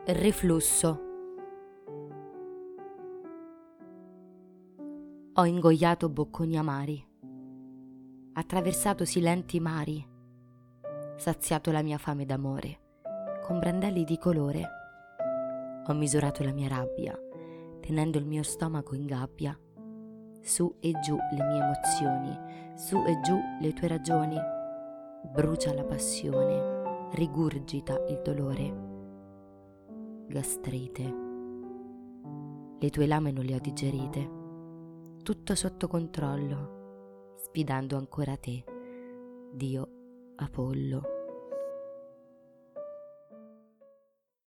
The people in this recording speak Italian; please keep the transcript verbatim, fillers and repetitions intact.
Riflusso. Ho ingoiato bocconi amari, attraversato silenti mari, saziato la mia fame d'amore con brandelli di colore. Ho misurato la mia rabbia, tenendo il mio stomaco in gabbia. Su e giù le mie emozioni, su e giù le tue ragioni. Brucia la passione, rigurgita il dolore. Gastrite, le tue lame non le ho digerite. Tutto sotto controllo, sfidando ancora te, Dio Apollo.